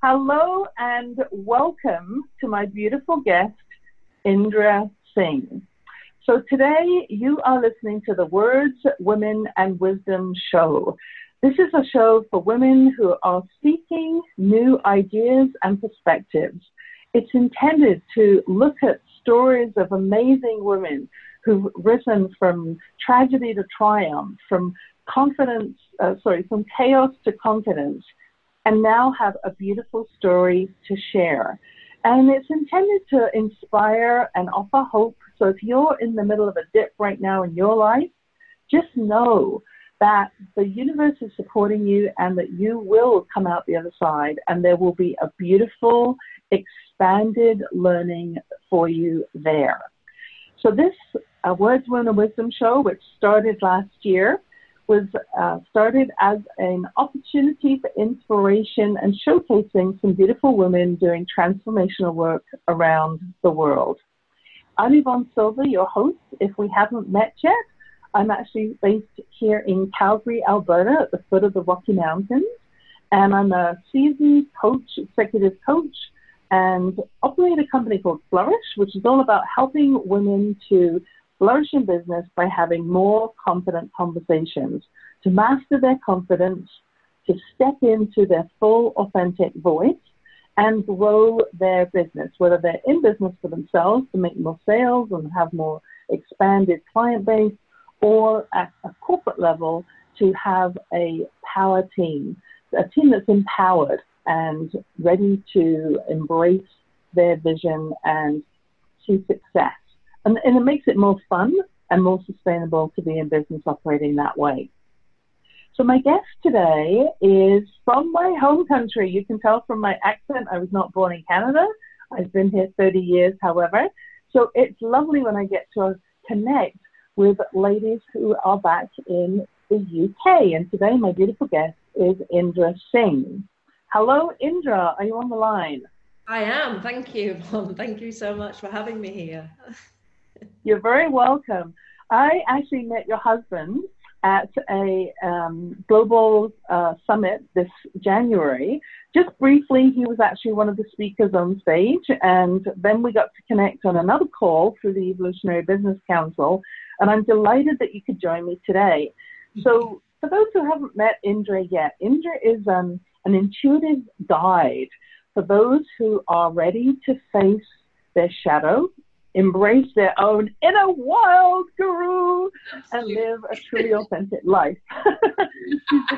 Hello and welcome to my beautiful guest, Indra Singh. So today you are listening to the Words, Women and Wisdom show. This is a show for women who are seeking new ideas and perspectives. It's intended to look at stories of amazing women who've risen from tragedy to triumph, from chaos to confidence, and now have a beautiful story to share. And it's intended to inspire and offer hope. So if you're in the middle of a dip right now in your life, just know that the universe is supporting you and that you will come out the other side, and there will be a beautiful, expanded learning for you there. So this Words, Women and Wisdom show, which started last year, was started as an opportunity for inspiration and showcasing some beautiful women doing transformational work around the world. I'm Yvonne Silva, your host. If we haven't met yet, I'm actually based here in Calgary, Alberta, at the foot of the Rocky Mountains, and I'm a seasoned coach, executive coach, and operate a company called Flourish, which is all about helping women to flourish in business by having more confident conversations, to master their confidence, to step into their full authentic voice and grow their business, whether they're in business for themselves to make more sales and have more expanded client base, or at a corporate level to have a power team, a team that's empowered and ready to embrace their vision and see success. And it makes it more fun and more sustainable to be in business operating that way. So my guest today is from my home country. You can tell from my accent, I was not born in Canada. I've been here 30 years, however. So it's lovely when I get to connect with ladies who are back in the UK. And today my beautiful guest is Indra Singh. Hello, Indra. Are you on the line? I am. Thank you, Mom. Thank you so much for having me here. You're very welcome. I actually met your husband at a global summit this January. Just briefly, he was actually one of the speakers on stage, and then we got to connect on another call through the Evolutionary Business Council, and I'm delighted that you could join me today. So for those who haven't met Indra yet, Indra is an intuitive guide for those who are ready to face their shadow, embrace their own inner wild guru, and live a truly authentic life. She's the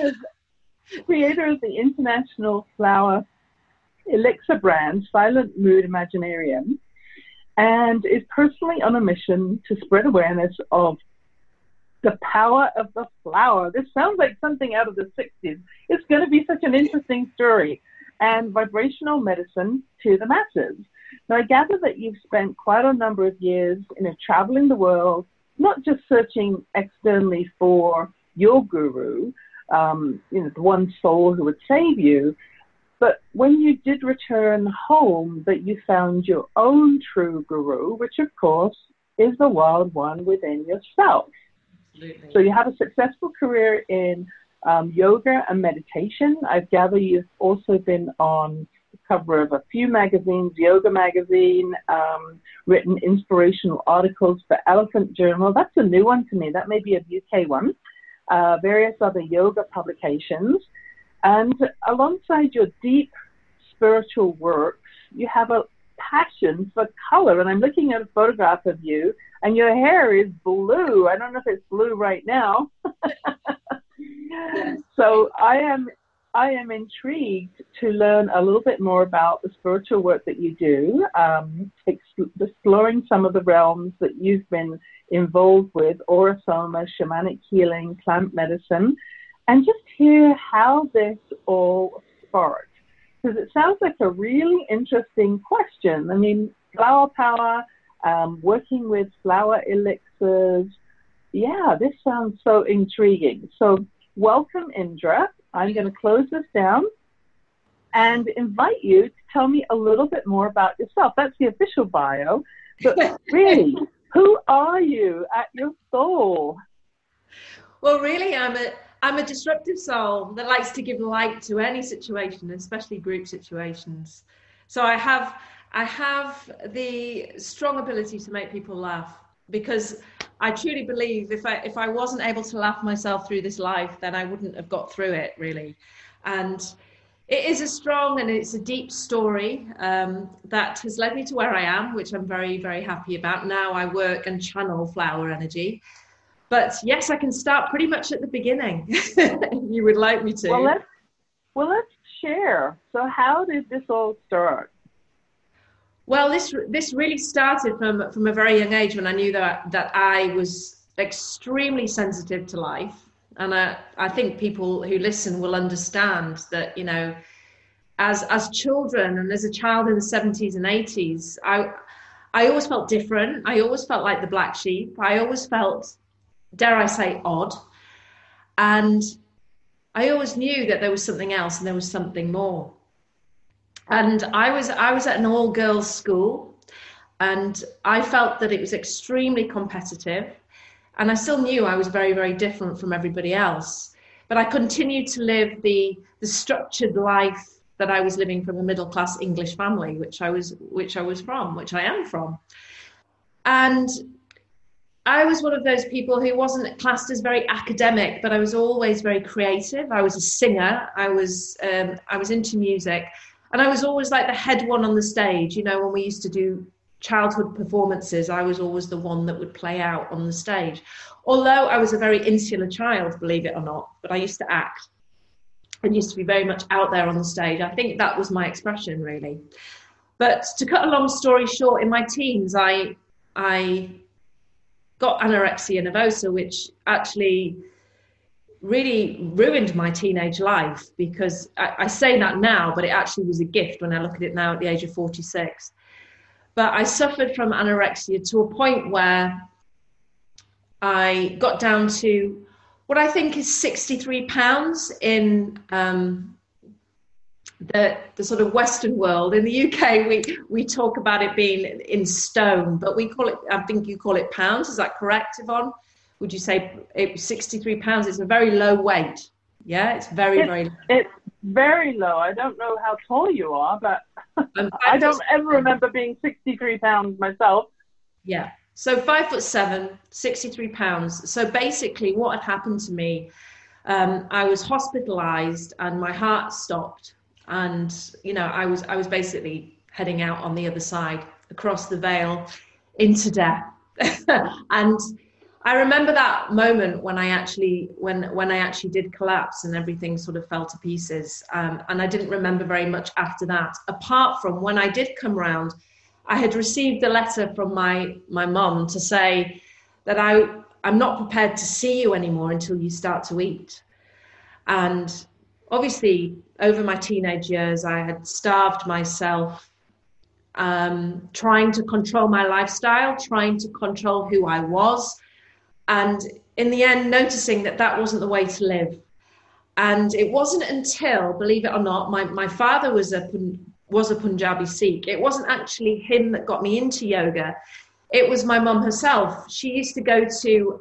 creator of the international flower elixir brand, Silent Mood Imaginarium, and is personally on a mission to spread awareness of the power of the flower. This sounds like something out of the 60s. It's going to be such an interesting story. And vibrational medicine to the masses. Now, I gather that you've spent quite a number of years traveling the world, not just searching externally for your guru, the one soul who would save you, but when you did return home, that you found your own true guru, which of course is the wild one within yourself. Absolutely. So you have a successful career in yoga and meditation. I gather you've also been on the cover of a few magazines, Yoga Magazine, written inspirational articles for Elephant Journal. That's a new one to me. That may be a UK one. Various other yoga publications. And alongside your deep spiritual works, you have a passion for color. And I'm looking at a photograph of you, and your hair is blue. I don't know if it's blue right now. So I am intrigued to learn a little bit more about the spiritual work that you do, exploring some of the realms that you've been involved with, aura soma, shamanic healing, plant medicine, and just hear how this all sparked. Because it sounds like a really interesting question. I mean, flower power, working with flower elixirs. Yeah, this sounds so intriguing. So welcome, Indra. I'm going to close this down and invite you to tell me a little bit more about yourself. That's the official bio. But really, who are you at your soul? Well, really, I'm I'm a disruptive soul that likes to give light to any situation, especially group situations. So I have the strong ability to make people laugh, because I truly believe if I wasn't able to laugh myself through this life, then I wouldn't have got through it, really. And it is a strong and it's a deep story that has led me to where I am, which I'm very, very happy about. Now I work and channel flower energy. But yes, I can start pretty much at the beginning, if you would like me to. Let's share. So how did this all start? Well, this really started from a very young age, when I knew that I was extremely sensitive to life. And I think people who listen will understand that, you know, as children and as a child in the 70s and 80s, I always felt different. I always felt like the black sheep. I always felt, dare I say, odd. And I always knew that there was something else and there was something more. And I was at an all-girls school, and I felt that it was extremely competitive. And I still knew I was very, very different from everybody else. But I continued to live the structured life that I was living from a middle-class English family, which I am from. And I was one of those people who wasn't classed as very academic, but I was always very creative. I was a singer. I was into music, and I was always like the head one on the stage. You know, when we used to do childhood performances, I was always the one that would play out on the stage. Although I was a very insular child, believe it or not, but I used to act and used to be very much out there on the stage. I think that was my expression, really. But to cut a long story short, in my teens, I got anorexia nervosa, which actually really ruined my teenage life, because I say that now, but it actually was a gift when I look at it now at the age of 46. But I suffered from anorexia to a point where I got down to what I think is 63 pounds in the sort of Western world. In the UK, we talk about it being in stone, but we call it, I think you call it pounds. Is that correct, Yvonne? Would you say 63 pounds is a very low weight? Yeah, it's very low. It's very low. I don't know how tall you are, but I don't ever remember being 63 pounds myself. Yeah. So 5'7", 63 pounds. So basically what had happened to me, I was hospitalized and my heart stopped. And, you know, I was basically heading out on the other side, across the veil into death. And I remember that moment when I actually did collapse and everything sort of fell to pieces. And I didn't remember very much after that, apart from when I did come round, I had received a letter from my mum to say that I'm not prepared to see you anymore until you start to eat. And obviously, over my teenage years, I had starved myself, trying to control my lifestyle, trying to control who I was. And in the end, noticing that wasn't the way to live. And it wasn't until, believe it or not, my father was a Punjabi Sikh. It wasn't actually him that got me into yoga. It was my mum herself. She used to go to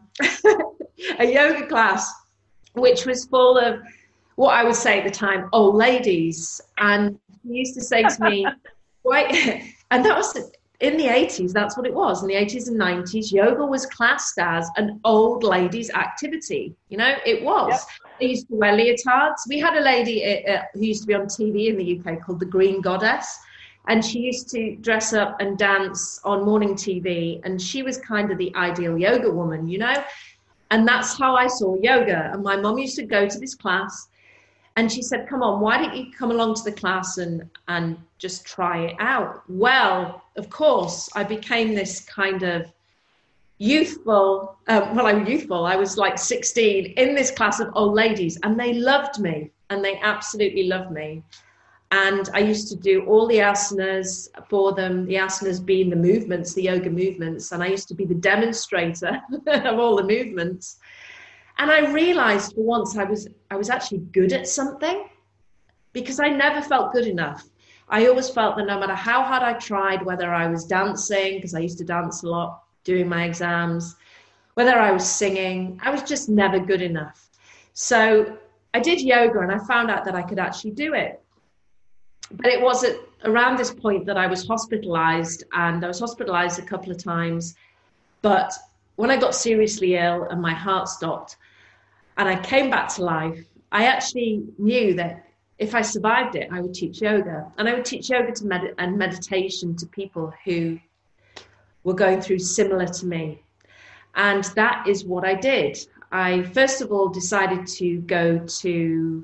a yoga class, which was full of what I would say at the time, old ladies. And she used to say to me, why? And that was in the 80s, that's what it was. In the 80s and 90s, yoga was classed as an old ladies activity. You know, it was. Yep. They used to wear leotards. We had a lady who used to be on TV in the UK called the Green Goddess. And she used to dress up and dance on morning TV. And she was kind of the ideal yoga woman, you know. And that's how I saw yoga. And my mum used to go to this class. And she said, come on, why don't you come along to the class and just try it out? Well, of course, I became this kind of youthful, I'm youthful. I was like 16 in this class of old ladies, and they loved me, and they absolutely loved me. And I used to do all the asanas for them, the asanas being the movements, the yoga movements, and I used to be the demonstrator of all the movements. And I realized for once I was actually good at something, because I never felt good enough. I always felt that no matter how hard I tried, whether I was dancing, because I used to dance a lot, doing my exams, whether I was singing, I was just never good enough. So I did yoga and I found out that I could actually do it. But it was around this point that I was hospitalized, and I was hospitalized a couple of times. But when I got seriously ill and my heart stopped and I came back to life, I actually knew that if I survived it, I would teach yoga. And I would teach yoga and meditation to people who were going through similar to me. And that is what I did. I first of all decided to go to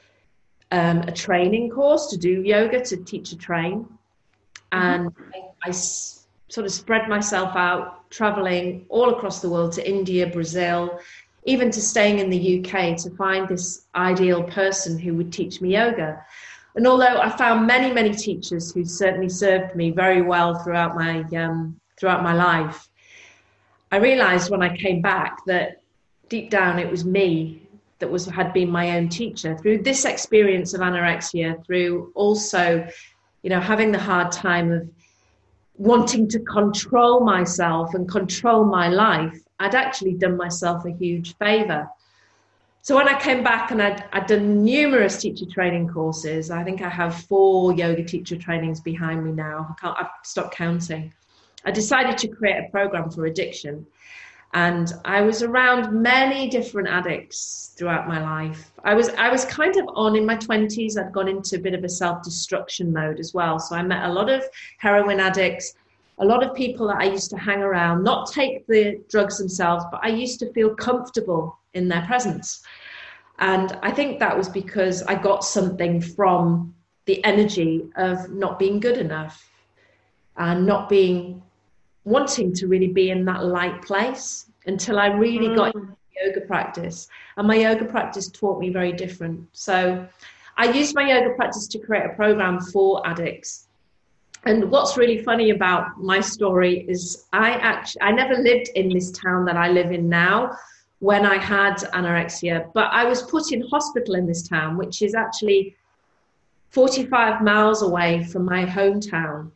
a training course to do yoga, to teach and train. And I sort of spread myself out, traveling all across the world, to India, Brazil, even to staying in the UK, to find this ideal person who would teach me yoga. And although I found many, many teachers who certainly served me very well throughout my life, I realized when I came back that deep down it was me that had been my own teacher through this experience of anorexia, through also, having the hard time of wanting to control myself and control my life. I'd actually done myself a huge favor. So when I came back, and I'd done numerous teacher training courses, I think I have 4 yoga teacher trainings behind me now. I've stopped counting. I decided to create a program for addiction. And I was around many different addicts throughout my life. I was kind of in my 20s. I'd gone into a bit of a self-destruction mode as well. So I met a lot of heroin addicts, a lot of people that I used to hang around, not take the drugs themselves, but I used to feel comfortable in their presence. And I think that was because I got something from the energy of not being good enough and not wanting to really be in that light place, until I really got into yoga practice. And my yoga practice taught me very different. So I used my yoga practice to create a program for addicts. And what's really funny about my story is I never lived in this town that I live in now when I had anorexia, but I was put in hospital in this town, which is actually 45 miles away from my hometown.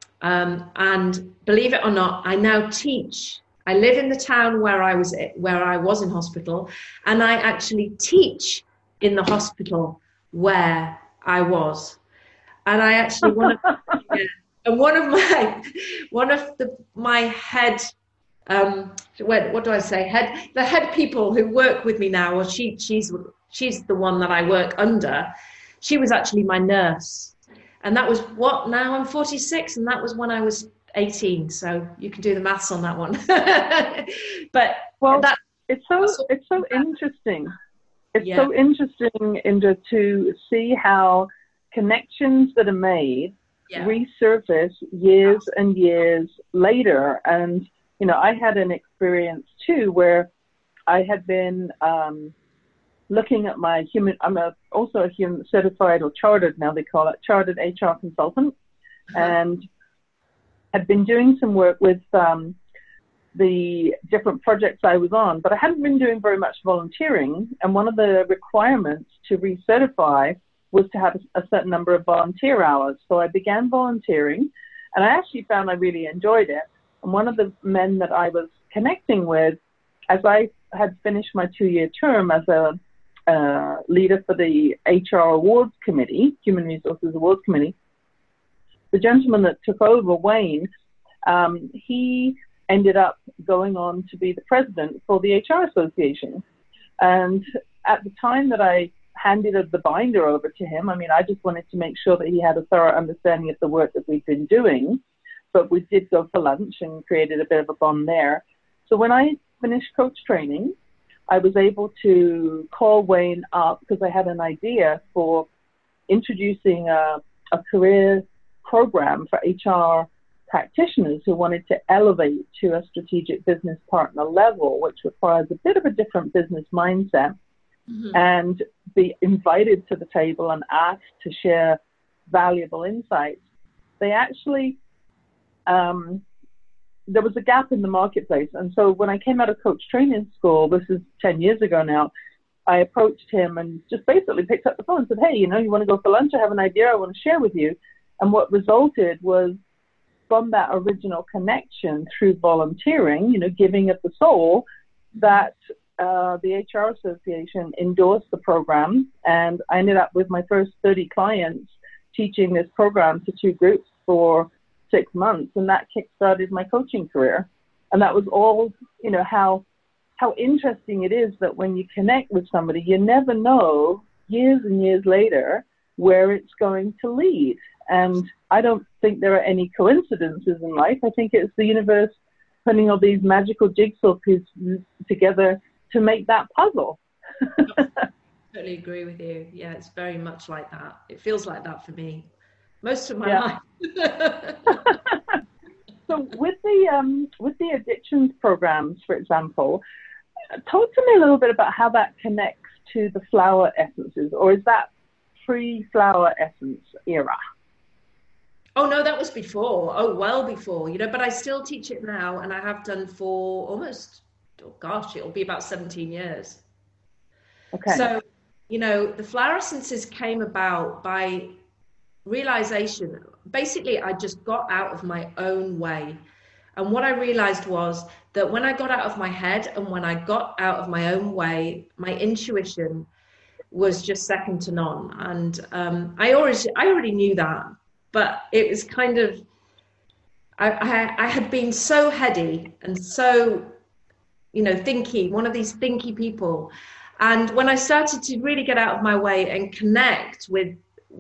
And believe it or not, I now teach. I live in the town where I was in hospital, and I actually teach in the hospital where I was. And I actually one of my head, what do I say? The head people who work with me now, or she's the one that I work under. She was actually my nurse. And that was now I'm 46, and that was when I was 18. So you can do the maths on that one. But it's so interesting. It's so interesting, Indra, to see how connections that are made resurface years and years later. And, I had an experience too where I had been looking at my I'm also a human certified, or chartered now they call it, chartered HR consultant, and had been doing some work with the different projects I was on, but I hadn't been doing very much volunteering. And one of the requirements to recertify was to have a certain number of volunteer hours. So I began volunteering, and I actually found I really enjoyed it. And one of the men that I was connecting with, as I had finished my 2-year term as a leader for the HR Awards Committee, Human Resources Awards Committee, the gentleman that took over, Wayne, he ended up going on to be the president for the HR Association. And at the time that I handed the binder over to him, I just wanted to make sure that he had a thorough understanding of the work that we'd been doing. But we did go for lunch and created a bit of a bond there. So when I finished coach training, I was able to call Wayne up because I had an idea for introducing a career program for HR practitioners who wanted to elevate to a strategic business partner level, which requires a bit of a different business mindset, and be invited to the table and asked to share valuable insights. They actually, there was a gap in the marketplace. And so when I came out of coach training school, this is 10 years ago now, I approached him and just basically picked up the phone and said, hey, you want to go for lunch? I have an idea I want to share with you. And what resulted was, from that original connection through volunteering, giving of the soul, that the HR Association endorsed the program, and I ended up with my first 30 clients teaching this program to 2 groups for 6 months, and that kickstarted my coaching career. And that was all, you know, how interesting it is that when you connect with somebody, you never know years and years later where it's going to lead. And I don't think there are any coincidences in life. I think it's the universe putting all these magical jigsaw pieces together to make that puzzle. Totally agree with you. Yeah, it's very much like that. It feels like that for me most of my life. So with the addictions programs, for example, talk to me a little bit about how that connects to the flower essences, or is that pre-flower essence era? Oh no, that was before. Oh, well before, you know, but I still teach it now, and I have done for almost, oh gosh, it'll be about 17 years. Okay. So, you know, the flower essences came about by realization. Basically, I just got out of my own way. And what I realized was that when I got out of my head and when I got out of my own way, my intuition was just second to none. And I already knew that, but it was kind of, I had been so heady and so, you know, thinky, one of these thinky people. And when I started to really get out of my way and connect with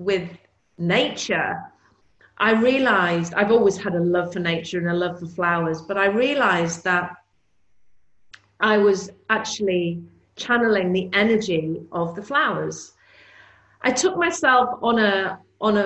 nature, I realized I've always had a love for nature and a love for flowers, but I realized that I was actually channeling the energy of the flowers. I took myself on a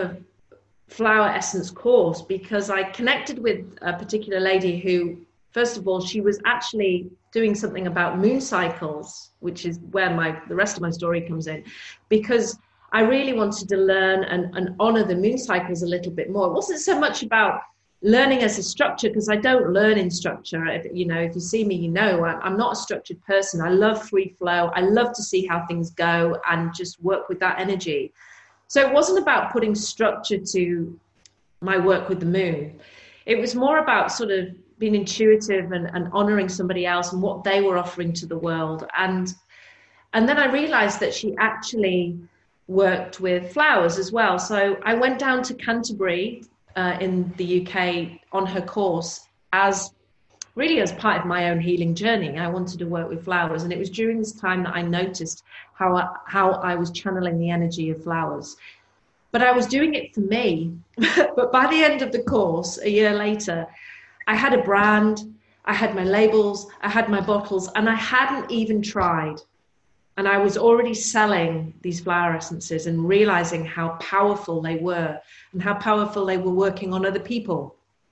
flower essence course because I connected with a particular lady who, first of all, she was actually doing something about moon cycles, which is where the rest of my story comes in, because I really wanted to learn and honor the moon cycles a little bit more. It wasn't so much about learning as a structure, because I don't learn in structure. If you see me, you know, I'm not a structured person. I love free flow. I love to see how things go and just work with that energy. So it wasn't about putting structure to my work with the moon. It was more about sort of being intuitive and honoring somebody else and what they were offering to the world. And then I realized that she actually worked with flowers as well. So I went down to Canterbury in the UK on her course as part of my own healing journey. I wanted to work with flowers, and it was during this time that I noticed how I was channeling the energy of flowers. But I was doing it for me. But by the end of the course, a year later, I had a brand, I had my labels, I had my bottles, and I hadn't even tried. And I was already selling these flower essences and realizing how powerful they were and how powerful they were working on other people.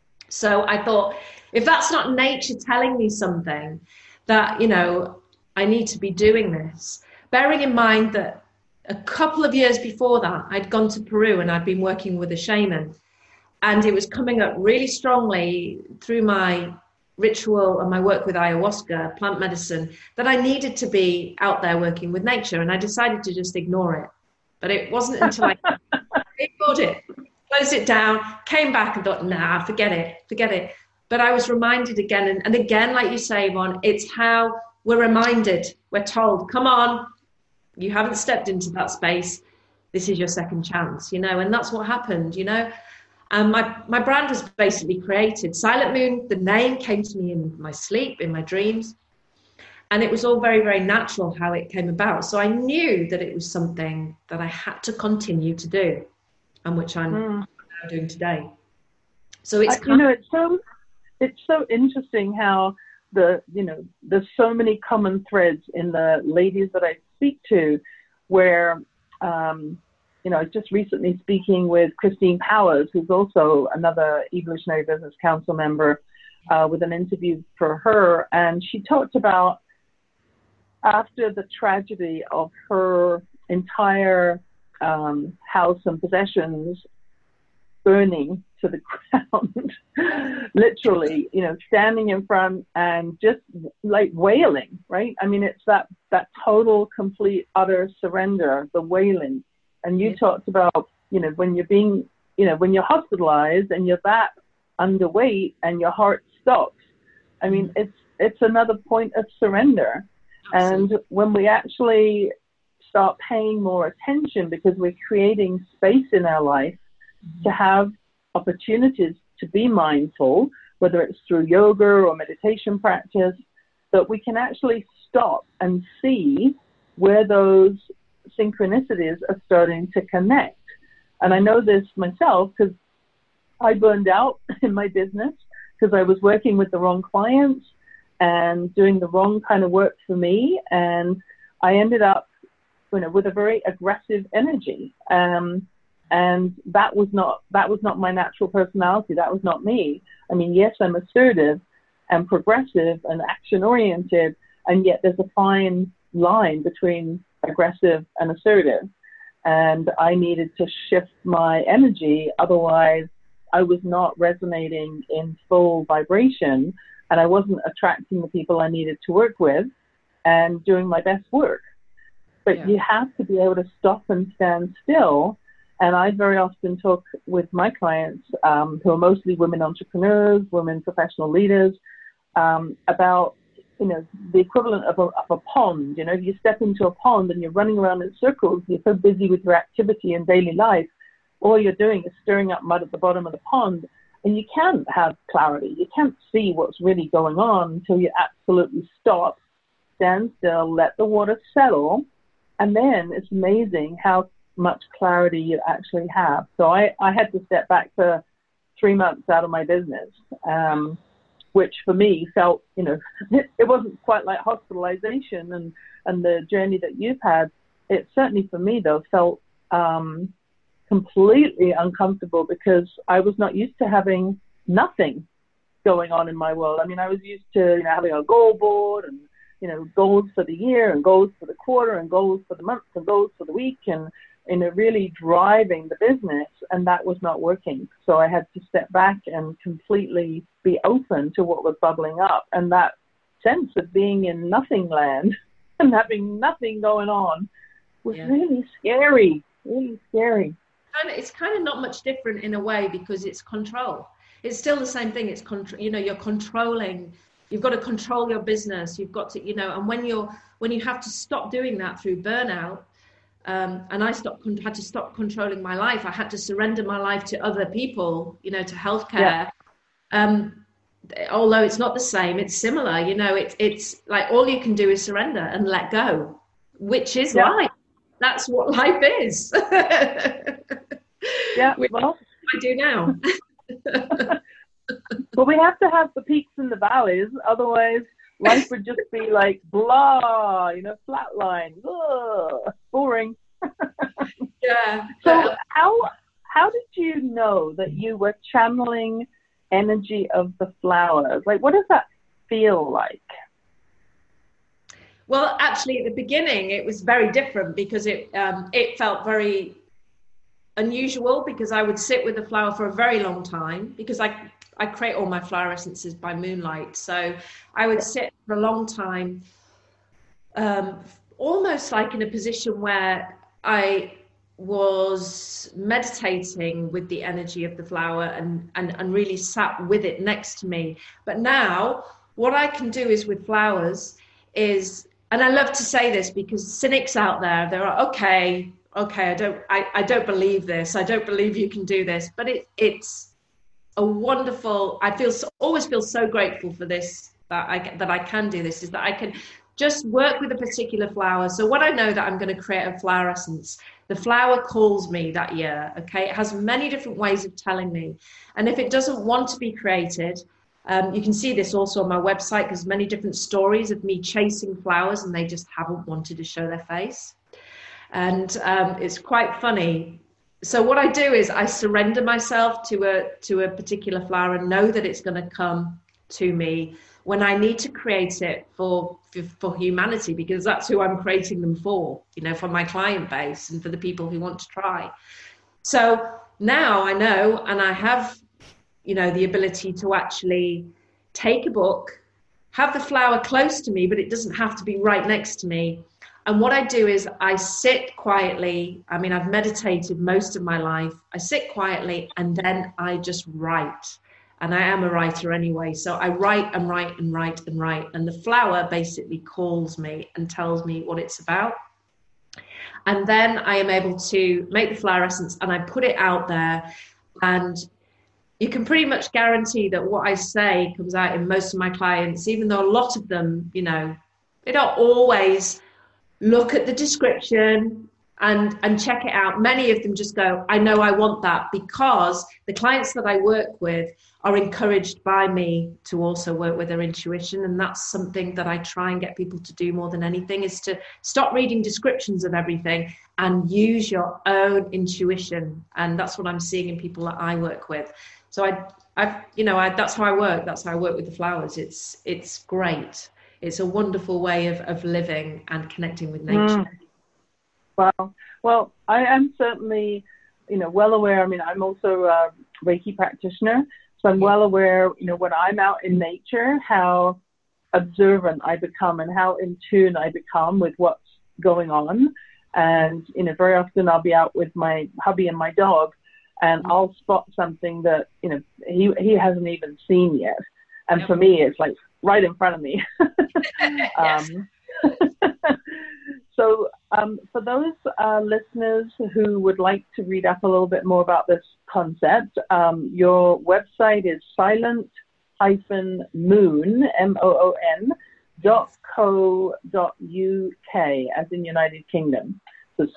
So I thought, if that's not nature telling me something, that, you know, I need to be doing this. Bearing in mind that a couple of years before that, I'd gone to Peru and I'd been working with a shaman. And it was coming up really strongly through my ritual and my work with ayahuasca, plant medicine, that I needed to be out there working with nature. And I decided to just ignore it. But it wasn't until I ignored it, closed it down, came back and thought, nah, forget it. But I was reminded again and again, like you say, Yvonne, it's how we're reminded, we're told, come on, you haven't stepped into that space. This is your second chance, you know, and that's what happened, you know. My brand was basically created. Silent Moon, the name came to me in my sleep, in my dreams. And it was all very, very natural how it came about. So I knew that it was something that I had to continue to do, and which I'm now doing today. So it's it's so interesting how there's so many common threads in the ladies that I speak to, where I was just recently speaking with Christine Powers, who's also another Evolutionary Business Council member, with an interview for her. And she talked about, after the tragedy of her entire house and possessions burning to the ground, literally, standing in front and just like wailing, right? I mean, it's that total, complete, utter surrender, the wailing. And you talked about, when you're being, when you're hospitalized and you're that underweight and your heart stops. I mean, it's another point of surrender. And when we actually start paying more attention, because we're creating space in our life to have opportunities to be mindful, whether it's through yoga or meditation practice, that we can actually stop and see where those synchronicities are starting to connect. And I know this myself because I burned out in my business because I was working with the wrong clients and doing the wrong kind of work for me. And I ended up, with a very aggressive energy. And that was not my natural personality. That was not me. I mean, yes, I'm assertive and progressive and action oriented, and yet there's a fine line between aggressive and assertive. And I needed to shift my energy. Otherwise, I was not resonating in full vibration, and I wasn't attracting the people I needed to work with and doing my best work. But you have to be able to stop and stand still. And I very often talk with my clients, who are mostly women entrepreneurs, women professional leaders, about, the equivalent of a pond. If you step into a pond and you're running around in circles, you're so busy with your activity in daily life, all you're doing is stirring up mud at the bottom of the pond, and you can't have clarity. You can't see what's really going on until you absolutely stop, stand still, let the water settle, and then it's amazing how much clarity you actually have. So I had to step back for 3 months out of my business, which for me felt, it wasn't quite like hospitalization and the journey that you've had. It certainly for me, though, felt completely uncomfortable because I was not used to having nothing going on in my world. I mean, I was used to, having a goal board and, goals for the year and goals for the quarter and goals for the month and goals for the week and, really driving the business, and that was not working. So I had to step back and completely be open to what was bubbling up. And that sense of being in nothing land and having nothing going on was really scary, really scary. And it's kind of not much different in a way because it's control. It's still the same thing. It's you're controlling. You've got to control your business. You've got to, and when you have to stop doing that through burnout, and I had to stop controlling my life. I had to surrender my life to other people, to healthcare. Yeah. Although it's not the same, it's similar. It's like all you can do is surrender and let go, which is life. That's what life is. Which I do now. Well, we have to have the peaks and the valleys. Otherwise, life would just be like blah, flatline, boring. Yeah. So how did you know that you were channeling energy of the flowers? Like, what does that feel like? Well, actually, at the beginning, it was very different because it felt very unusual because I would sit with the flower for a very long time because I create all my flower essences by moonlight. So I would sit for a long time, almost like in a position where I was meditating with the energy of the flower and really sat with it next to me. But now what I can do is with flowers is, and I love to say this because cynics out there, they're like, okay, I don't believe this. I don't believe you can do this. But it's a wonderful, always feel so grateful for this, that I can do this, is that I can just work with a particular flower. So when I know that I'm going to create a flower essence, the flower calls me that year, okay? It has many different ways of telling me. And if it doesn't want to be created, you can see this also on my website, because many different stories of me chasing flowers and they just haven't wanted to show their face. And it's quite funny. So what I do is I surrender myself to a particular flower and know that it's going to come to me when I need to create it for humanity, because that's who I'm creating them for, for my client base and for the people who want to try. So now I know, and I have, the ability to actually take a book, have the flower close to me, but it doesn't have to be right next to me. And what I do is I sit quietly. I mean, I've meditated most of my life. I sit quietly and then I just write. And I am a writer anyway. So I write and write and write and write. And the flower basically calls me and tells me what it's about. And then I am able to make the flower essence and I put it out there. And you can pretty much guarantee that what I say comes out in most of my clients, even though a lot of them, you know, they don't always look at the description and check it out. Many of them just go, I know I want that, because the clients that I work with are encouraged by me to also work with their intuition. And that's something that I try and get people to do more than anything, is to stop reading descriptions of everything and use your own intuition. And that's what I'm seeing in people that I work with. So that's how I work. That's how I work with the flowers. It's great. It's a wonderful way of living and connecting with nature. Well, I am certainly, well aware. I mean, I'm also a Reiki practitioner, so I'm well aware, when I'm out in nature, how observant I become and how in tune I become with what's going on. And, very often I'll be out with my hubby and my dog, and I'll spot something that, he hasn't even seen yet. And for me, it's like right in front of me. So for those listeners who would like to read up a little bit more about this concept, your website is silent-moon, MOON.co.uk, as in United Kingdom. So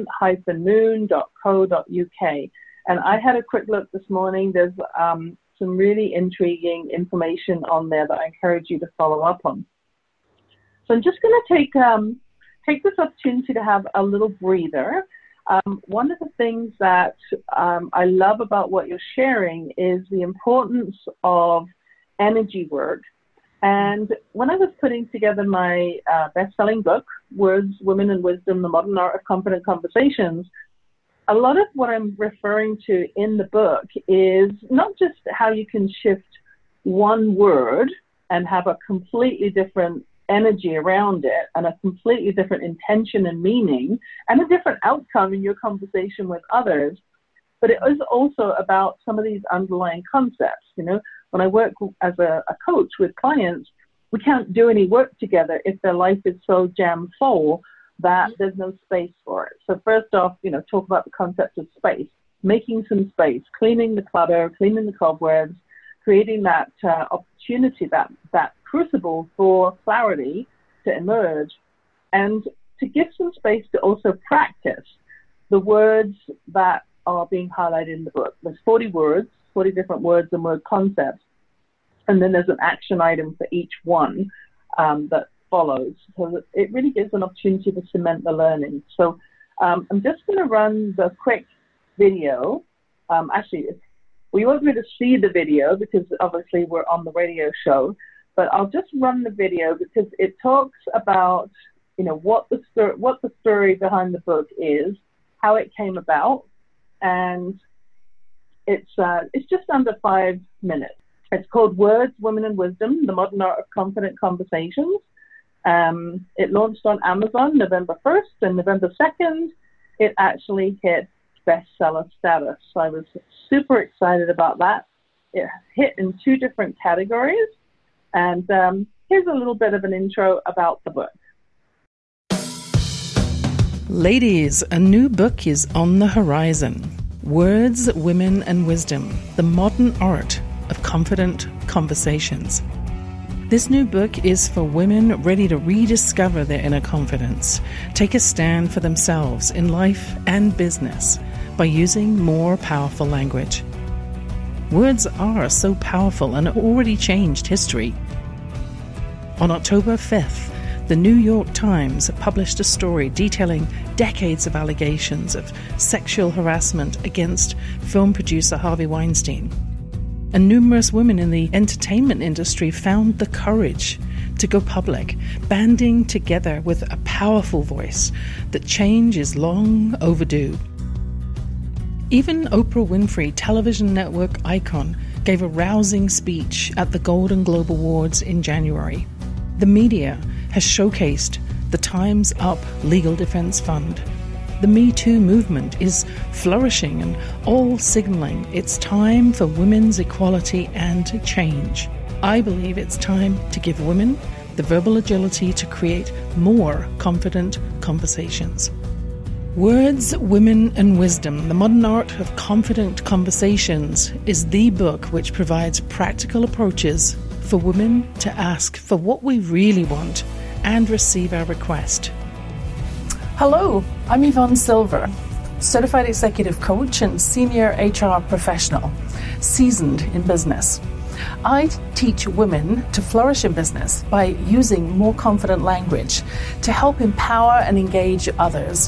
silent-moon.co.uk. And I had a quick look this morning. There's some really intriguing information on there that I encourage you to follow up on. So I'm just going to take this opportunity to have a little breather. One of the things that I love about what you're sharing is the importance of energy work. And when I was putting together my best-selling book, Words, Women, and Wisdom, The Modern Art of Confident Conversations, a lot of what I'm referring to in the book is not just how you can shift one word and have a completely different energy around it and a completely different intention and meaning and a different outcome in your conversation with others, but it is also about some of these underlying concepts. When I work as a coach with clients, we can't do any work together if their life is so jam full that there's no space for it. So first off, talk about the concept of space, making some space, cleaning the clutter, cleaning the cobwebs, creating that opportunity, that crucible for clarity to emerge, and to give some space to also practice the words that are being highlighted in the book. There's 40 words, 40 different words and word concepts, and then there's an action item for each one that follows. So it really gives an opportunity to cement the learning. So I'm just going to run the quick video. We won't be able to see the video because obviously we're on the radio show, but I'll just run the video because it talks about, what the story behind the book is, how it came about, and it's just under 5 minutes. It's called Words, Women, and Wisdom, The Modern Art of Confident Conversations. It launched on Amazon November 1st, and November 2nd, it actually hit bestseller status. So I was super excited about that. It hit in 2 different categories. And here's a little bit of an intro about the book. Ladies, a new book is on the horizon. Words, Women, and Wisdom, The Modern Art of Confident Conversations. This new book is for women ready to rediscover their inner confidence, take a stand for themselves in life and business by using more powerful language. Words are so powerful and already changed history. On October 5th, the New York Times published a story detailing decades of allegations of sexual harassment against film producer Harvey Weinstein. And numerous women in the entertainment industry found the courage to go public, banding together with a powerful voice that change is long overdue. Even Oprah Winfrey, television network icon, gave a rousing speech at the Golden Globe Awards in January. The media has showcased the Time's Up Legal Defense Fund, The Me Too movement is flourishing and all signaling it's time for women's equality and change. I believe it's time to give women the verbal agility to create more confident conversations. Words, Women and Wisdom, The Modern Art of Confident Conversations is the book which provides practical approaches for women to ask for what we really want and receive our request. Hello, I'm Yvonne Silver, certified executive coach and senior HR professional, seasoned in business. I teach women to flourish in business by using more confident language to help empower and engage others.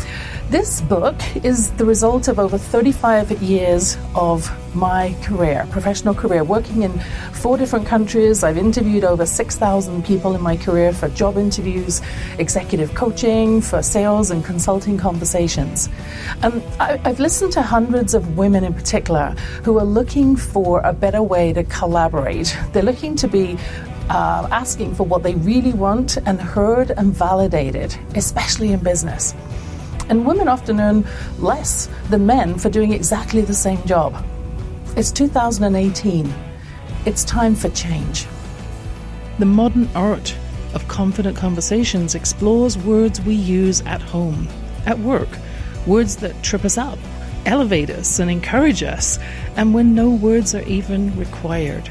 This book is the result of over 35 years of my career, professional career, working in 4 different countries. I've interviewed over 6,000 people in my career for job interviews, executive coaching, for sales and consulting conversations. And I've listened to hundreds of women in particular who are looking for a better way to collaborate. They're looking to be asking for what they really want and heard and validated, especially in business. And women often earn less than men for doing exactly the same job. It's 2018. It's time for change. The Modern Art of Confident Conversations explores words we use at home, at work, words that trip us up, elevate us and encourage us, and when no words are even required.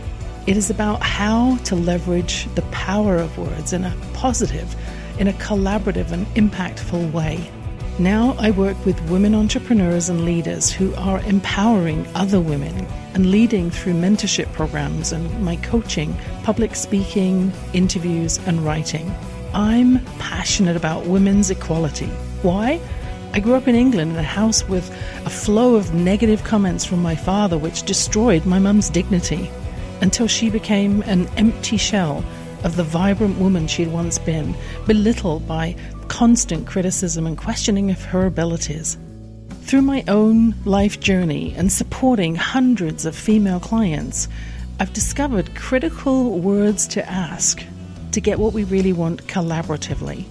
It is about how to leverage the power of words in a positive, in a collaborative and impactful way. Now I work with women entrepreneurs and leaders who are empowering other women and leading through mentorship programs and my coaching, public speaking, interviews and writing. I'm passionate about women's equality. Why? I grew up in England in a house with a flow of negative comments from my father which destroyed my mum's dignity until she became an empty shell of the vibrant woman she'd once been, belittled by constant criticism and questioning of her abilities. Through my own life journey and supporting hundreds of female clients, I've discovered critical words to ask to get what we really want collaboratively.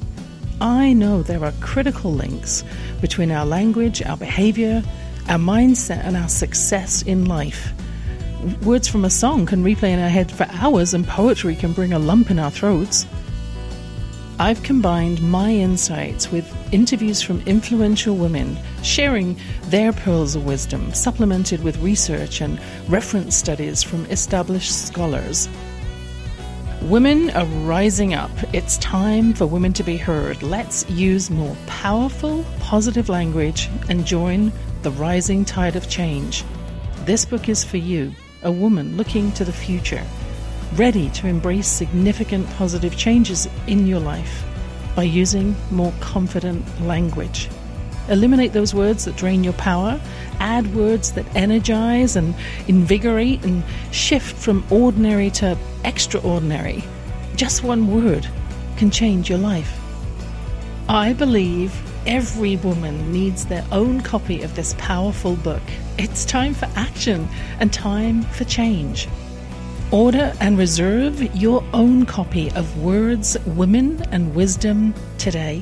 I know there are critical links between our language, our behavior, our mindset, and our success in life. Words from a song can replay in our head for hours, and poetry can bring a lump in our throats. I've combined my insights with interviews from influential women, sharing their pearls of wisdom, supplemented with research and reference studies from established scholars. Women are rising up. It's time for women to be heard. Let's use more powerful, positive language and join the rising tide of change. This book is for you, a woman looking to the future, ready to embrace significant positive changes in your life by using more confident language. Eliminate those words that drain your power, add words that energize and invigorate, and shift from ordinary to extraordinary. Just one word can change your life. I believe every woman needs their own copy of this powerful book. It's time for action and time for change. Order and reserve your own copy of Words, Women and Wisdom today.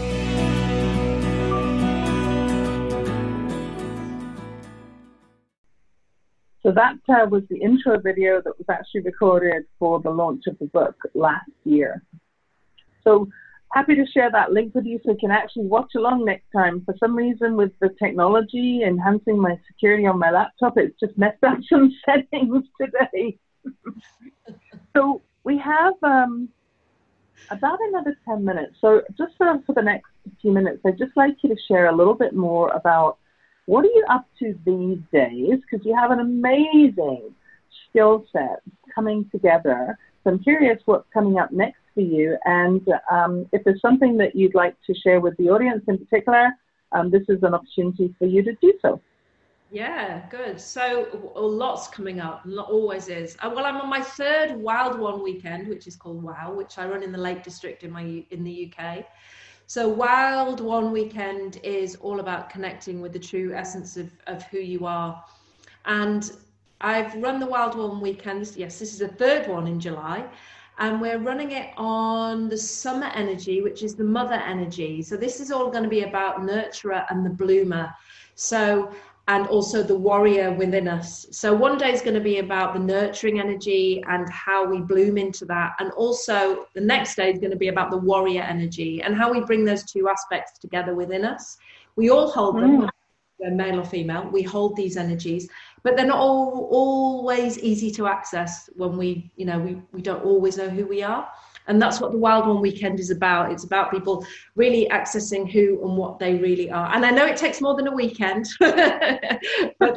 So that was the intro video that was actually recorded for the launch of the book last year. So happy to share that link with you so you can actually watch along next time. For some reason, with the technology enhancing my security on my laptop, it's just messed up some settings today. So we have about another 10 minutes. So just for the next few minutes, I'd just like you to share a little bit more about what are you up to these days, because you have an amazing skill set coming together. So I'm curious what's coming up next for you, and if there's something that you'd like to share with the audience in particular, this is an opportunity for you to do so. Yeah, good. So lots coming up, always is. Well, I'm on my third Wild One weekend, which is called WOW, which I run in the Lake District in the UK. So Wild One weekend is all about connecting with the true essence of who you are. And I've run the Wild One weekend. Yes, this is the third one in July. and we're running it on the summer energy, which is the mother energy. So this is all going to be about nurturer and the bloomer. So, and also the warrior within us. So one day is going to be about the nurturing energy and how we bloom into that. And also the next day is going to be about the warrior energy and how we bring those two aspects together within us. We all hold them, whether male or female, we hold these energies, but they're not always easy to access when we don't always know who we are. And that's what the Wild One Weekend is about. It's about people really accessing who and what they really are. And I know it takes more than a weekend, but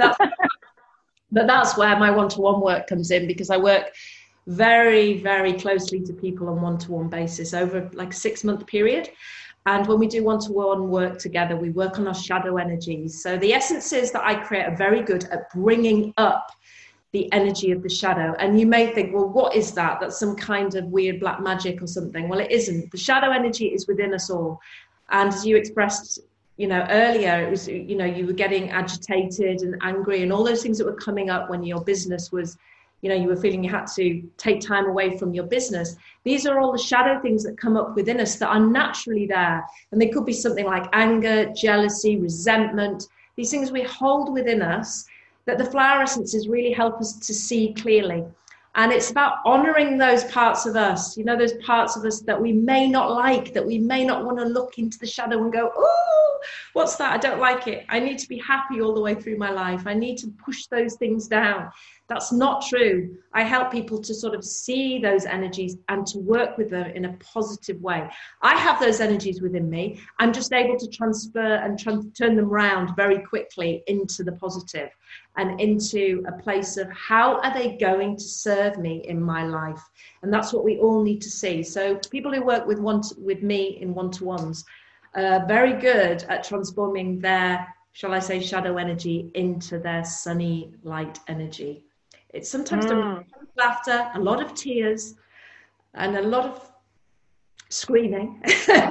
that's where my one-to-one work comes in, because I work very, very closely to people on one-to-one basis over like a 6-month period. And when we do one-to-one work together, we work on our shadow energies. So the essences that I create are very good at bringing up the energy of the shadow. And you may think, well, what is that? That's some kind of weird black magic or something. Well, it isn't. The shadow energy is within us all. And as you expressed, earlier, it was, you were getting agitated and angry and all those things that were coming up when your business was, you were feeling you had to take time away from your business. These are all the shadow things that come up within us that are naturally there. And they could be something like anger, jealousy, resentment, these things we hold within us that the flower essences really help us to see clearly. And it's about honoring those parts of us, those parts of us that we may not like, that we may not want to look into the shadow and go, oh, what's that? I don't like it. I need to be happy all the way through my life. I need to push those things down. That's not true. I help people to sort of see those energies and to work with them in a positive way. I have those energies within me. I'm just able to transfer and turn them around very quickly into the positive and into a place of how are they going to serve me in my life? And that's what we all need to see. So people who work with me in one-to-ones are very good at transforming their, shall I say, shadow energy into their sunny light energy. It's sometimes a lot of laughter, a lot of tears, and a lot of screaming.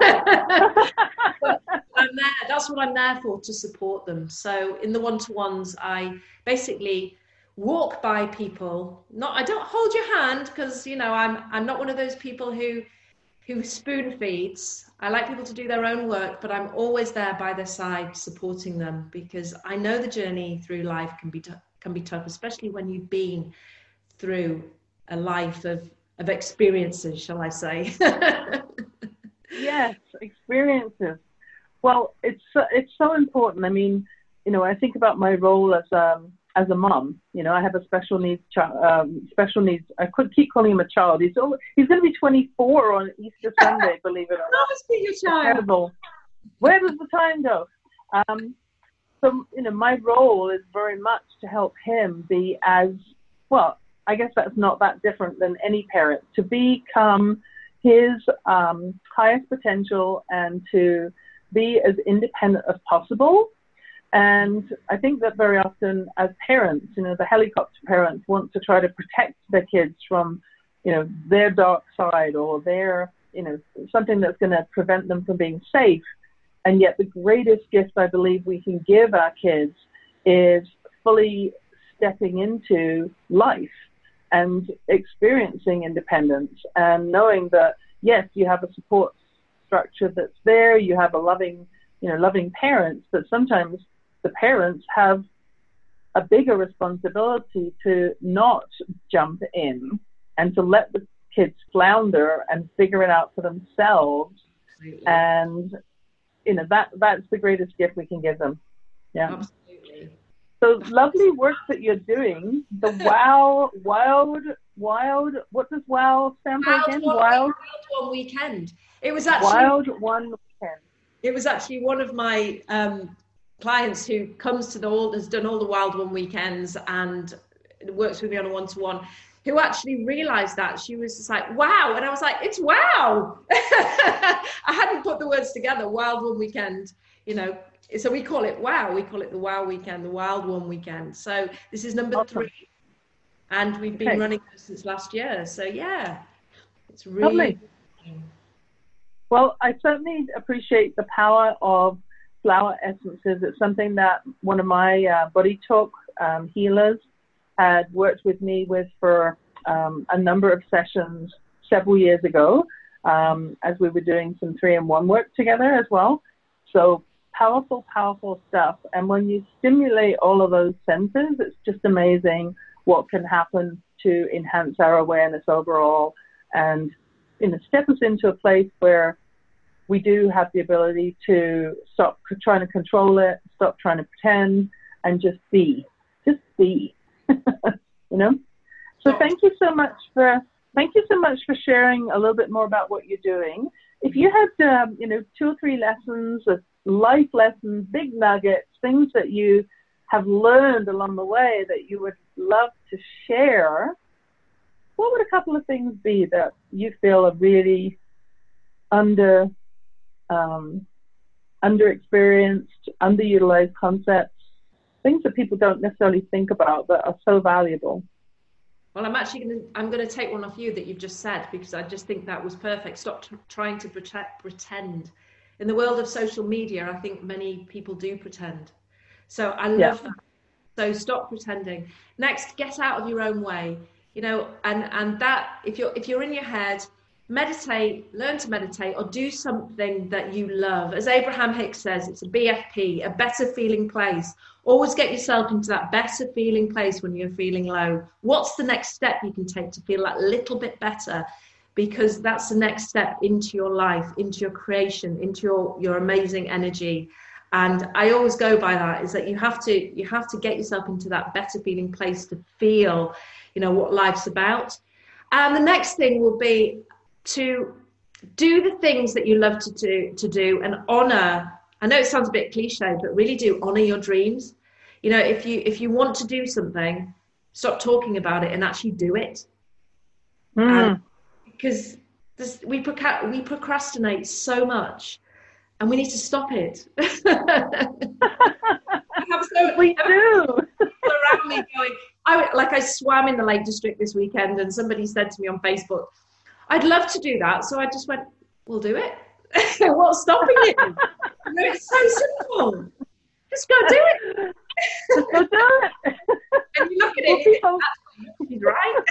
But I'm there. That's what I'm there for, to support them. So in the one-to-ones, I basically walk by people. I don't hold your hand because I'm not one of those people who spoon feeds. I like people to do their own work, but I'm always there by their side, supporting them, because I know the journey through life can be tough, especially when you've been through a life of experiences, shall I say. Yes, experiences. Well, it's so important. I mean, I think about my role as a mom. I have a special needs child. Special needs. I could keep calling him a child. He's going to be 24 on Easter Sunday. Believe it or not. Must be your child. Incredible. Where does the time go? So, my role is very much to help him be as, well, I guess that's not that different than any parent, to become his highest potential and to be as independent as possible. And I think that very often as parents, the helicopter parents want to try to protect their kids from, their dark side or their, something that's going to prevent them from being safe. And yet the greatest gift I believe we can give our kids is fully stepping into life and experiencing independence and knowing that, yes, you have a support structure that's there, you have a loving parents, but sometimes the parents have a bigger responsibility to not jump in and to let the kids flounder and figure it out for themselves. Absolutely. And that's the greatest gift we can give them. Yeah. Absolutely. So lovely work that you're doing. The wild, what does WOW stand for again? Wild One Weekend. It was actually Wild One Weekend. It was actually one of my clients who comes to has done all the Wild One Weekends and works with me on a one-to-one, who actually realized that. She was just like, wow. And I was like, it's wow. I hadn't put the words together, Wild One Weekend, so we call it WOW. We call it the WOW Weekend, the Wild One Weekend. So this is number 3. And we've been running this since last year. So yeah, it's really lovely. Well, I certainly appreciate the power of flower essences. It's something that one of my Body Talk healers had worked with me with for a number of sessions several years ago, as we were doing some 3-in-1 work together as well. So powerful, powerful stuff. And when you stimulate all of those senses, it's just amazing what can happen to enhance our awareness overall and, step us into a place where we do have the ability to stop trying to control it, stop trying to pretend, and just be. Just be. So thank you so much for sharing a little bit more about what you're doing. If you had 2 or 3 lessons of life lessons, big nuggets, things that you have learned along the way that you would love to share, what would a couple of things be that you feel are really underexperienced, underutilized concepts, things that people don't necessarily think about that are so valuable? Well, I'm going to take one off you that you've just said, because I just think that was perfect. Stop trying to pretend. In the world of social media, I think many people do pretend. So I love that. So stop pretending. Next, get out of your own way. And that if you're in your head, meditate, learn to meditate, or do something that you love. As Abraham Hicks says, it's a BFP, a better feeling place. Always get yourself into that better feeling place when you're feeling low. What's the next step you can take to feel that little bit better? Because that's the next step into your life, into your creation, into your amazing energy. And I always go by that, is that you have to get yourself into that better feeling place to feel, what life's about. And the next thing will be to do the things that you love to do and honor. I know it sounds a bit cliche, but really do honor your dreams. If you want to do something, stop talking about it and actually do it. Because we procrastinate so much, and we need to stop it. We do. Around me going, I swam in the Lake District this weekend, and somebody said to me on Facebook, I'd love to do that. So I just went, we'll do it. What's stopping it? It's so simple. Just go do it. Just go do it. And you look at it, he's right.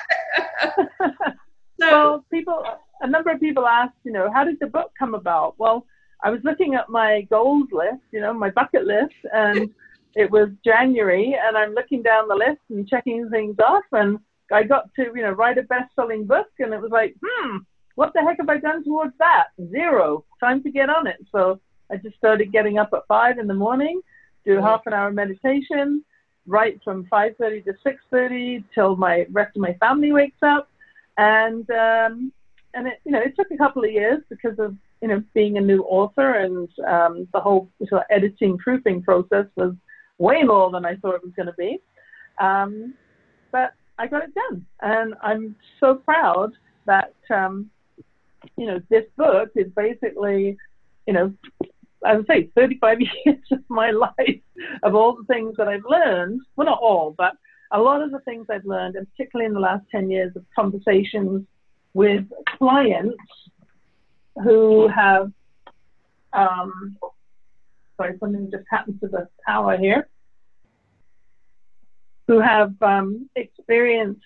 So a number of people asked, how did the book come about? Well, I was looking at my goals list, my bucket list, and it was January, and I'm looking down the list and checking things off, and I got to, write a best-selling book, and it was like, what the heck have I done towards that? 0. Time to get on it. So I just started getting up at 5 in the morning, do a half an hour meditation, write from 5:30 to 6:30 till my rest of my family wakes up, and it took a couple of years because of being a new author, and the whole sort of editing, proofing process was way more than I thought it was going to be. But I got it done, and I'm so proud that this book is basically, I would say 35 years of my life, of all the things that I've learned. Well, not all, but a lot of the things I've learned, and particularly in the last 10 years of conversations with clients who have, sorry, something just happened to the power here, who have experienced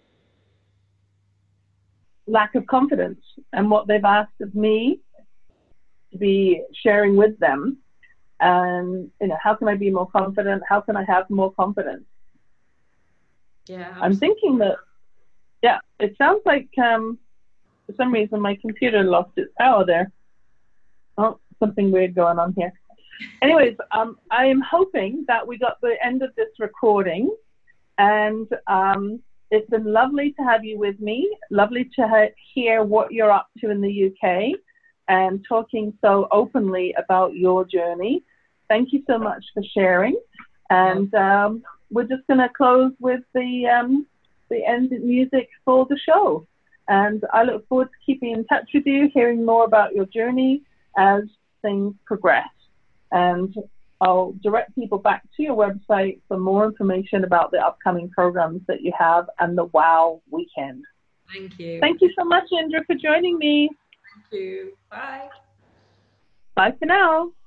lack of confidence, and what they've asked of me to be sharing with them. And, how can I be more confident? How can I have more confidence? Yeah, absolutely. I'm thinking that, it sounds like for some reason my computer lost its power there. Oh, something weird going on here. Anyways, I am hoping that we got the end of this recording, and it's been lovely to have you with me, lovely to hear what you're up to in the UK and talking so openly about your journey. Thank you so much for sharing. And we're just going to close with the end music for the show. And I look forward to keeping in touch with you, hearing more about your journey as things progress. And I'll direct people back to your website for more information about the upcoming programs that you have and the WOW Weekend. Thank you. Thank you so much, Indra, for joining me. Thank you. Bye. Bye for now.